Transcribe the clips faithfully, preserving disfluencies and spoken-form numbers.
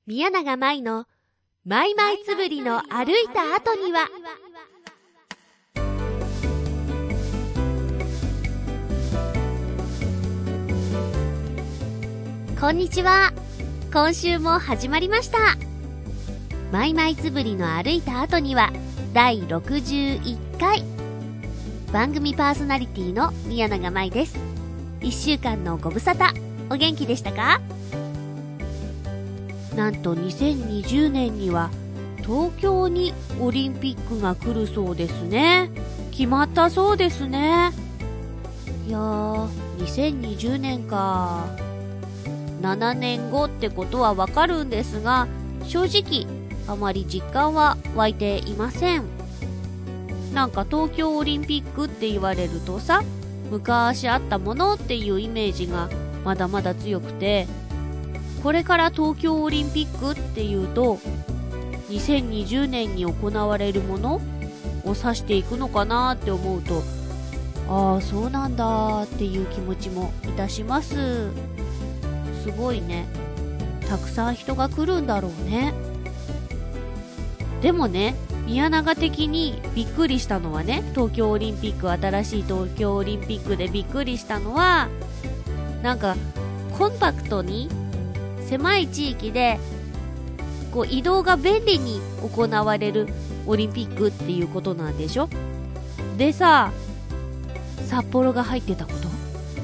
宮永舞のマイマイつぶりの歩いた後には。こんにちは。今週も始まりました。マイマイつぶりの歩いた後にはだいろくじゅういっかい。番組パーソナリティの宮永舞です。いっしゅうかんのご無沙汰、お元気でしたか？なんとにせんにじゅうねんには東京にオリンピックが来るそうですね。決まったそうですね。いやー、にせんにじゅうねんか。ななねんごってことはわかるんですが、正直あまり実感は湧いていません。なんか東京オリンピックって言われるとさ、昔あったものっていうイメージがまだまだ強くて、これから東京オリンピックっていうとにせんにじゅうねんに行われるものを指していくのかなって思うと、ああそうなんだっていう気持ちもいたします。すごいね、たくさん人が来るんだろうね。でもね、宮永的にびっくりしたのはね、東京オリンピック、新しい東京オリンピックでびっくりしたのは、なんかコンパクトに狭い地域でこう移動が便利に行われるオリンピックっていうことなんでしょ。でさ、札幌が入ってたこと、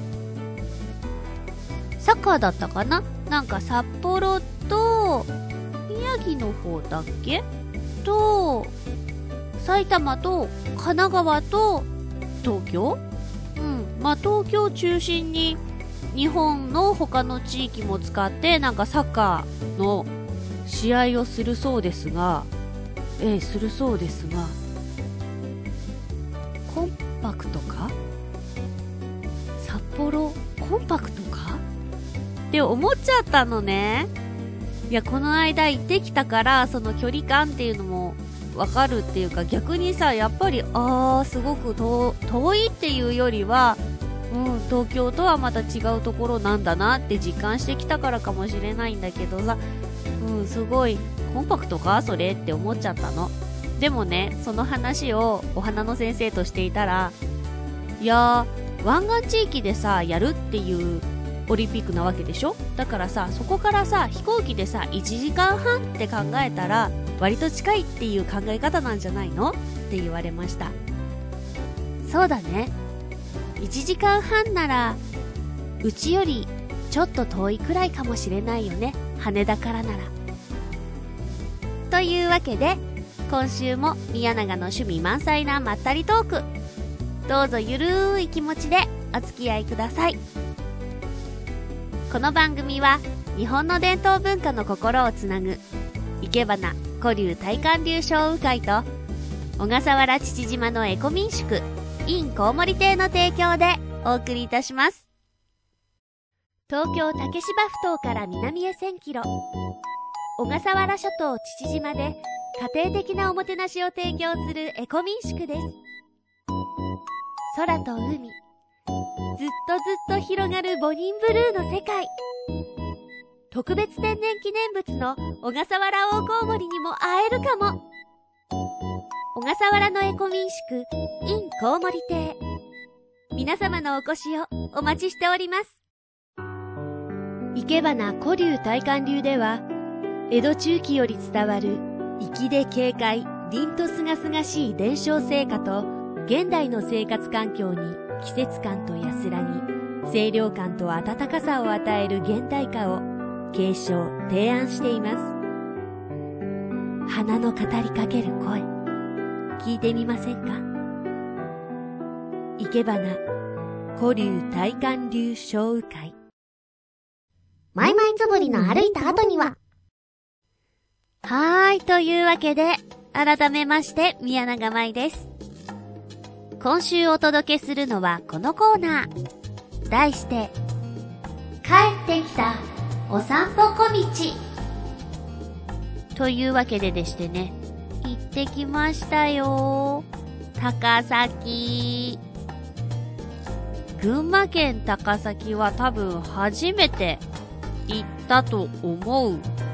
サッカーだったかな。なんか札幌と宮城の方だっけと埼玉と神奈川と東京、うん、まあ東京中心に日本の他の地域も使ってなんかサッカーの試合をするそうですが、ええ、するそうですが、コンパクトか？札幌コンパクトか？って思っちゃったのね。いや、この間行ってきたからその距離感っていうのもわかるっていうか、逆にさ、やっぱりあーすごく遠、遠いっていうよりは、うん、東京とはまた違うところなんだなって実感してきたからかもしれないんだけどさ、うん、すごいコンパクトかそれって思っちゃったの。でもね、その話をお花の先生としていたら、いやー、湾岸地域でさやるっていうオリンピックなわけでしょ。だからさ、そこからさ飛行機でさいちじかんはんって考えたら割と近いっていう考え方なんじゃないのって言われました。そうだね、いちじかんはんならうちよりちょっと遠いくらいかもしれないよね、羽田からなら。というわけで今週も宮永の趣味満載なまったりトーク、どうぞゆるい気持ちでお付き合いください。この番組は日本の伝統文化の心をつなぐいけばな古流大韓流小雨会と小笠原父島のエコ民宿inコウモリ亭の提供でお送りいたします。東京竹芝埠頭から南へせんキロ、小笠原諸島父島で家庭的なおもてなしを提供するエコ民宿です。空と海、ずっとずっと広がるボニンブルーの世界。特別天然記念物の小笠原大コウモリにも会えるかも。小笠原のエコ民宿 in コウモリ亭、皆様のお越しをお待ちしております。いけばな古流大韓流では、江戸中期より伝わる粋で軽快、凛とすがすがしい伝承成果と現代の生活環境に季節感と安らぎ、清涼感と温かさを与える現代化を継承提案しています。花の語りかける声、聞いてみませんか？いけばな古流大韓流小雨会。マイマイつぶりの歩いた後には。はーい、というわけで改めまして宮永舞です。今週お届けするのはこのコーナー、題して帰ってきたお散歩小道というわけででしてね、行ってきましたよ、高崎。群馬県高崎は多分初めて行ったと思う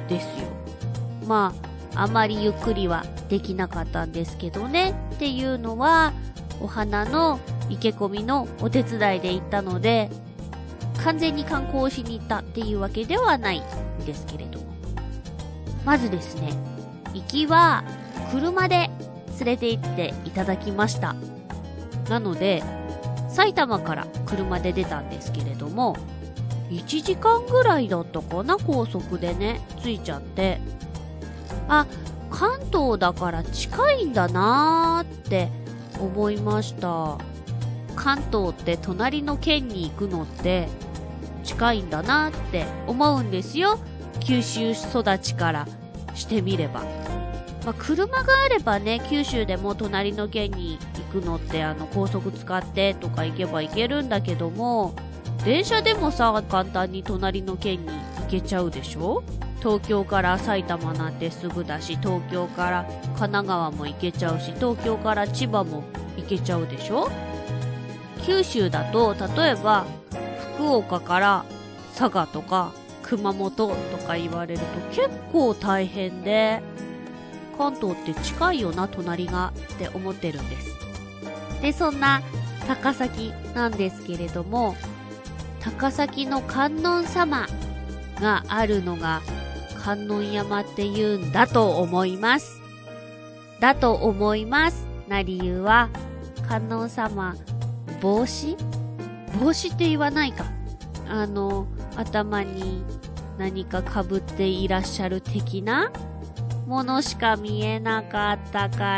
ですよ。まあ、あまりゆっくりはできなかったんですけどね。っていうのは、お花の生け込みのお手伝いで行ったので、完全に観光しに行ったっていうわけではないんですけれども。まずですね、行きは車で連れて行っていただきました。なので、埼玉から車で出たんですけれども、いちじかんぐらいだったかな、高速でね、着いちゃって。あ、関東だから近いんだなーって思いました。関東って隣の県に行くのって近いんだなって思うんですよ。九州育ちからしてみれば。まあ、車があればね、九州でも隣の県に行くのってあの高速使ってとか行けば行けるんだけども、電車でもさ、簡単に隣の県に行けちゃうでしょ。東京から埼玉なんてすぐだし、東京から神奈川も行けちゃうし、東京から千葉も行けちゃうでしょ。九州だと、例えば福岡から佐賀とか熊本とか言われると結構大変で、関東って近いよな、隣がって思ってるんです。で、そんな高崎なんですけれども、高崎の観音様があるのが観音山って言うんだと思います。だと思いますな理由は、観音様、帽子帽子って言わないか。あの、頭に何か被っていらっしゃる的なものしか見えなかったから、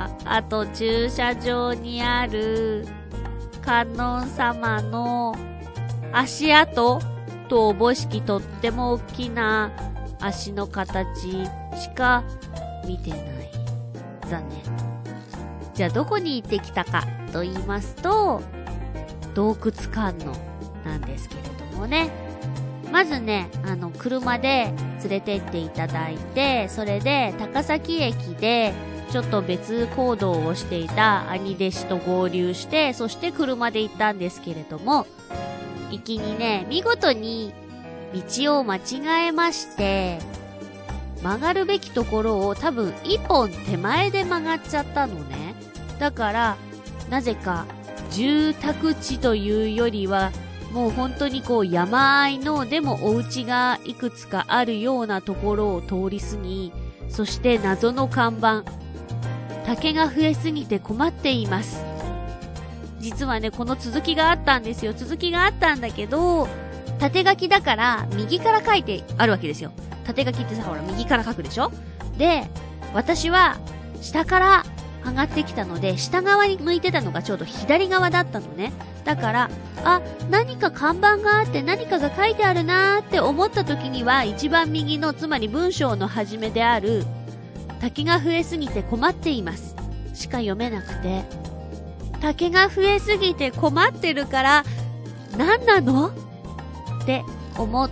あと駐車場にある観音様の足跡とおぼしきとっても大きな足の形しか見てない。残念。じゃあどこに行ってきたかと言いますと、洞窟観音なんですけれどもね。まずね、あの、車で連れてっていただいて、それで高崎駅でちょっと別行動をしていた兄弟子と合流して、そして車で行ったんですけれども、行きにね、見事に道を間違えまして、曲がるべきところを多分一本手前で曲がっちゃったのね。だから、なぜか住宅地というよりは、もう本当にこう山あいのでもお家がいくつかあるようなところを通り過ぎ、そして謎の看板、竹が増えすぎて困っています。実はね、この続きがあったんですよ。続きがあったんだけど、縦書きだから右から書いてあるわけですよ。縦書きってさ、ほら右から書くでしょ。で、私は下から上がってきたので、下側に向いてたのがちょうど左側だったのね。だから、あ、何か看板があって何かが書いてあるなーって思った時には、一番右の、つまり文章の始めである、竹が増えすぎて困っています。しか読めなくて、竹が増えすぎて困ってるから、何なの？って思って、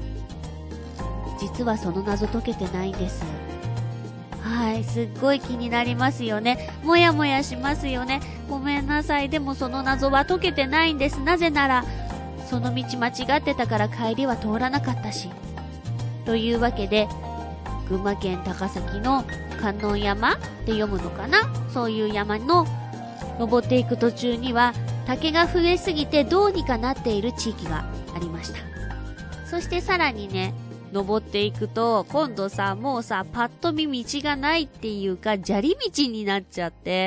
実はその謎解けてないんです。はい、すっごい気になりますよね。もやもやしますよね。ごめんなさい。でもその謎は解けてないんです。なぜなら、その道間違ってたから帰りは通らなかったし。というわけで、群馬県高崎の観音山って読むのかな？そういう山の登っていく途中には、竹が増えすぎてどうにかなっている地域がありました。そしてさらにね、登っていくと、今度さ、もうさ、パッと見道がないっていうか、砂利道になっちゃって、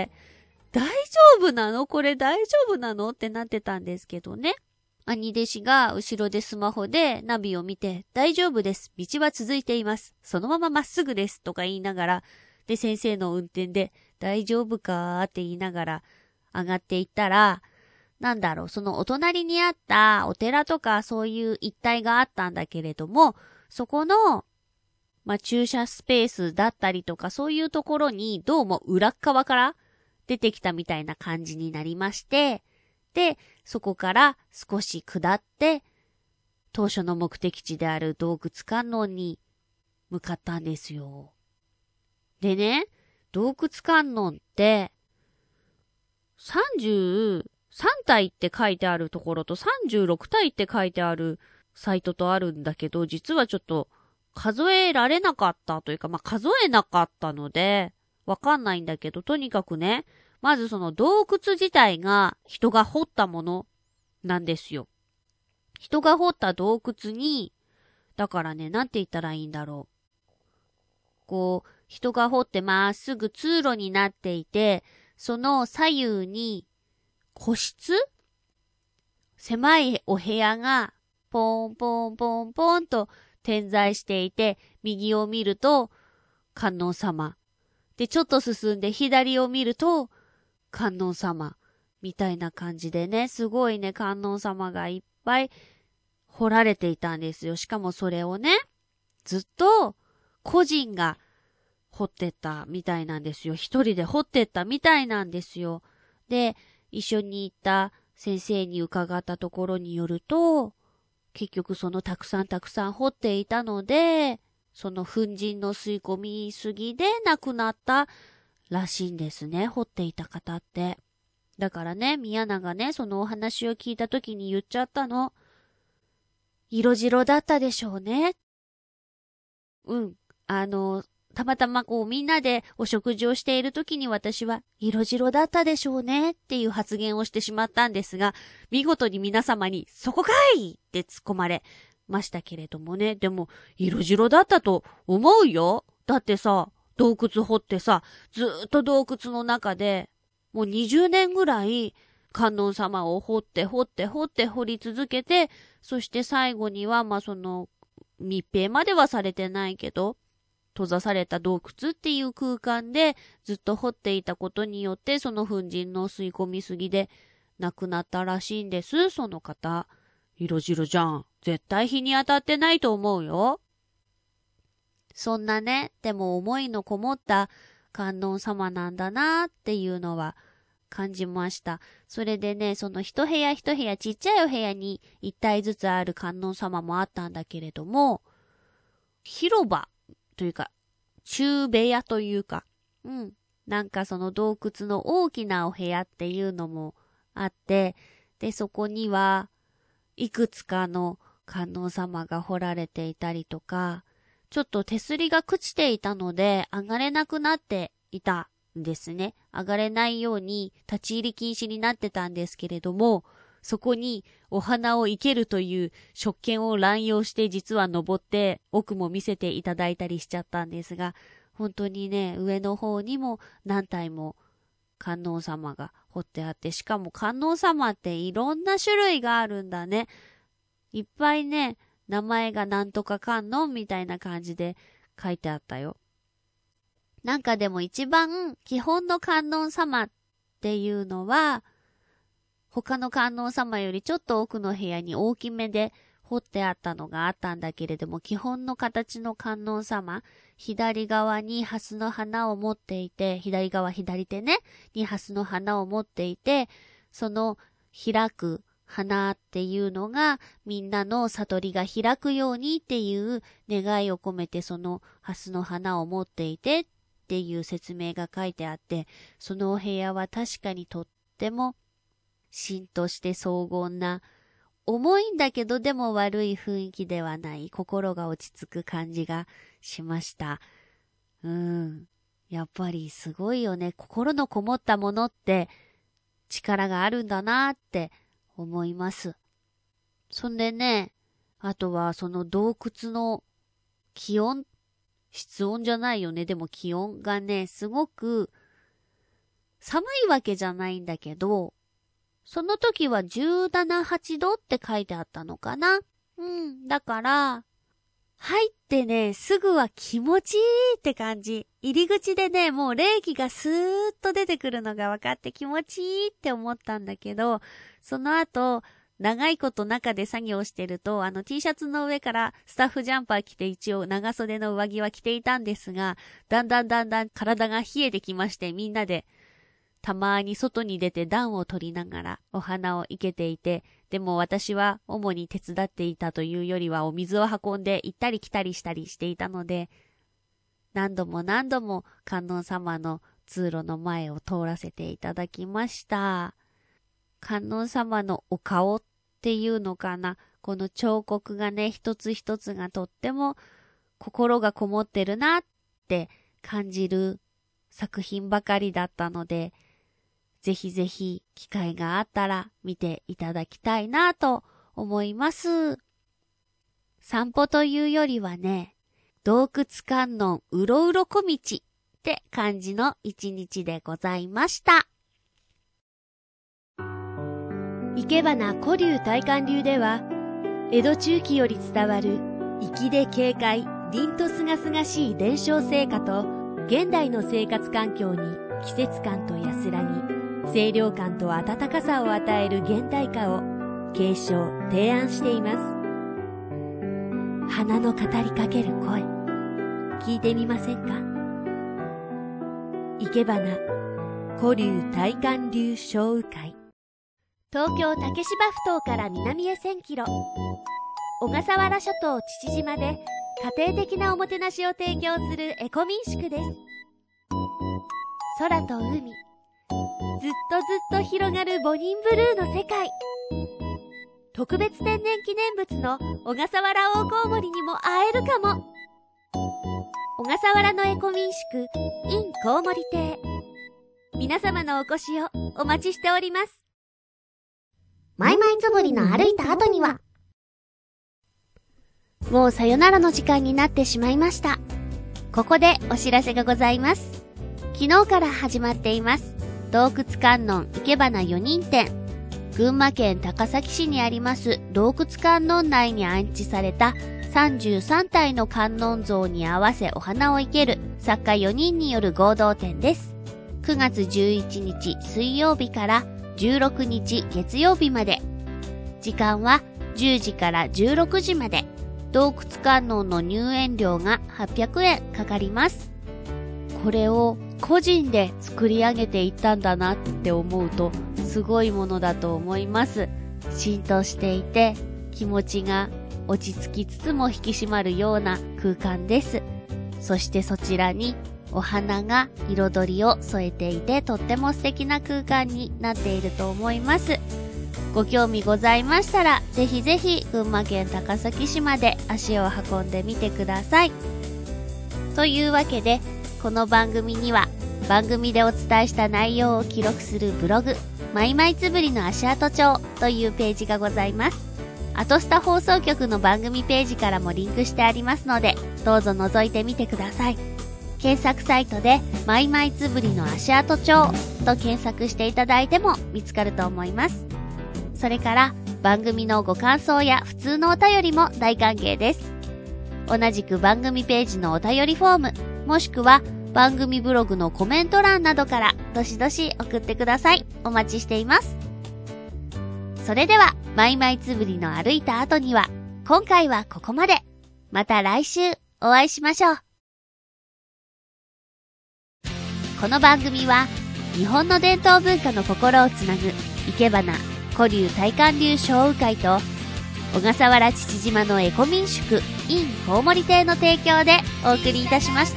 大丈夫なの？これ大丈夫なの？ってなってたんですけどね。兄弟子が後ろでスマホでナビを見て、大丈夫です。道は続いています。そのまままっすぐです。とか言いながら、で、先生の運転で、大丈夫かーって言いながら上がっていったら、なんだろう、そのお隣にあったお寺とかそういう一帯があったんだけれども、そこの、まあ、駐車スペースだったりとかそういうところにどうも裏っ側から出てきたみたいな感じになりまして、で、そこから少し下って、当初の目的地である洞窟観音に向かったんですよ。でね、洞窟観音って、さんじゅうさん体って書いてあるところとさんじゅうろく体って書いてあるサイトとあるんだけど、実はちょっと数えられなかったというか、まあ、数えなかったので、わかんないんだけど、とにかくね、まずその洞窟自体が人が掘ったものなんですよ。人が掘った洞窟に、だからね、なんて言ったらいいんだろう。こう、人が掘ってまっすぐ通路になっていて、その左右に個室？狭いお部屋がポンポンポンポンと点在していて、右を見ると観音様。で、ちょっと進んで左を見ると観音様。みたいな感じでね、すごいね、観音様がいっぱい掘られていたんですよ。しかもそれをね、ずっと個人が掘ってったみたいなんですよ。一人で掘ってったみたいなんですよ。で、一緒に行った先生に伺ったところによると、結局そのたくさんたくさん掘っていたので、その粉塵の吸い込みすぎで亡くなったらしいんですね。掘っていた方って。だからね、宮名がね、そのお話を聞いた時に言っちゃったの。色白だったでしょうね。うん。あの、たまたまこうみんなでお食事をしている時に私は色白だったでしょうねっていう発言をしてしまったんですが、見事に皆様にそこかいって突っ込まれましたけれどもね。でも色白だったと思うよ。だってさ、洞窟掘ってさ、ずーっと洞窟の中でもうにじゅうねんぐらい観音様を掘って掘って掘って掘り続けて、そして最後にはまあその密閉まではされてないけど、閉ざされた洞窟っていう空間でずっと掘っていたことによってその粉塵の吸い込みすぎで亡くなったらしいんです、その方。色白じゃん。絶対日に当たってないと思うよ。そんなね、でも思いのこもった観音様なんだなっていうのは感じました。それでね、その一部屋一部屋ちっちゃいお部屋に一体ずつある観音様もあったんだけれども、広場というか、中部屋というか、うん。なんかその洞窟の大きなお部屋っていうのもあって、で、そこにはいくつかの観音様が掘られていたりとか、ちょっと手すりが朽ちていたので上がれなくなっていたんですね。上がれないように立ち入り禁止になってたんですけれども、そこにお花を生けるという職権を乱用して実は登って奥も見せていただいたりしちゃったんですが、本当にね、上の方にも何体も観音様が彫ってあって、しかも観音様っていろんな種類があるんだね。いっぱいね、名前がなんとか観音みたいな感じで書いてあったよ。なんかでも一番基本の観音様っていうのは、他の観音様よりちょっと奥の部屋に大きめで彫ってあったのがあったんだけれども、基本の形の観音様、左側に蓮の花を持っていて、左側左手ね、に蓮の花を持っていて、その開く花っていうのがみんなの悟りが開くようにっていう願いを込めてその蓮の花を持っていてっていう説明が書いてあって、そのお部屋は確かにとってもしんとして荘厳な、重いんだけどでも悪い雰囲気ではない、心が落ち着く感じがしました。うん。やっぱりすごいよね。心のこもったものって力があるんだなって思います。そんでね、あとはその洞窟の気温、室温じゃないよね。でも気温がね、すごく寒いわけじゃないんだけど、その時はじゅうなな、はちどって書いてあったのかな。うん。だから、入ってね、すぐは気持ちいいって感じ。入り口でね、もう冷気がスーッと出てくるのが分かって気持ちいいって思ったんだけど、その後、長いこと中で作業してると、あの T シャツの上からスタッフジャンパー着て一応長袖の上着は着ていたんですが、だんだんだんだん体が冷えてきまして、みんなでたまに外に出て暖を取りながらお花を生けていて、でも私は主に手伝っていたというよりはお水を運んで行ったり来たりしたりしていたので、何度も何度も観音様の通路の前を通らせていただきました。観音様のお顔っていうのかな、この彫刻がね、一つ一つがとっても心がこもってるなって感じる作品ばかりだったので、ぜひぜひ機会があったら見ていただきたいなと思います。散歩というよりはね、洞窟観音うろうろ小道って感じの一日でございました。 いけばな古流大観流では、江戸中期より伝わる粋で軽快、凛とすがすがしい伝承成果と、現代の生活環境に季節感と安らぎ、清涼感と温かさを与える現代化を継承・提案しています。花の語りかける声、聞いてみませんか？いけばな古流大観流小雨会。東京竹芝埠頭から南へせんキロ、小笠原諸島父島で家庭的なおもてなしを提供するエコ民宿です。空と海、ずっとずっと広がるボニンブルーの世界。特別天然記念物の小笠原大コウモリにも会えるかも。小笠原のエコ民宿 in コウモリ亭、皆様のお越しをお待ちしております。 マイマイつぶりの歩いた後には、 もうさよならの時間になってしまいました。ここでお知らせがございます。昨日から始まっています洞窟観音いけばなよにん展。群馬県高崎市にあります洞窟観音内に安置されたさんじゅうさんたいの観音像に合わせお花を生ける作家よにんによる合同展です。くがつじゅういちにち水曜日からじゅうろくにち月曜日まで。時間はじゅうじからじゅうろくじまで。洞窟観音の入園料がはっぴゃくえんかかります。これを個人で作り上げていったんだなって思うとすごいものだと思います。浸透していて気持ちが落ち着きつつも引き締まるような空間です。そしてそちらにお花が彩りを添えていてとっても素敵な空間になっていると思います。ご興味ございましたらぜひぜひ群馬県高崎市まで足を運んでみてください。というわけでこの番組には番組でお伝えした内容を記録するブログマイマイつぶりの足跡帳というページがございます。アトスタ放送局の番組ページからもリンクしてありますのでどうぞ覗いてみてください。検索サイトでマイマイつぶりの足跡帳と検索していただいても見つかると思います。それから番組のご感想や普通のお便りも大歓迎です。同じく番組ページのお便りフォームもしくは番組ブログのコメント欄などからどしどし送ってください。お待ちしています。それではマイマイつぶりの歩いた後には今回はここまで。また来週お会いしましょう。この番組は日本の伝統文化の心をつなぐいけばな古流大観流小雨会と小笠原父島のエコ民宿 in コウモリ亭の提供でお送りいたしました。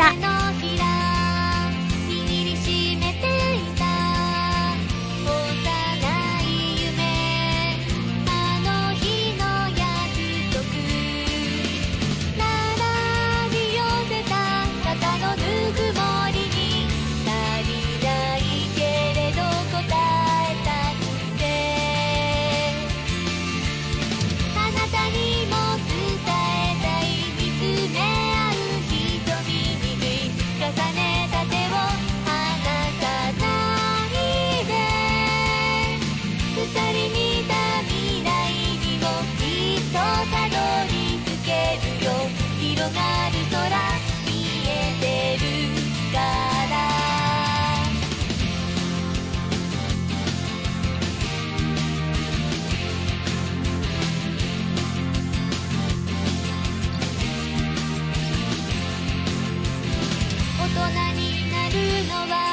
大人になるのは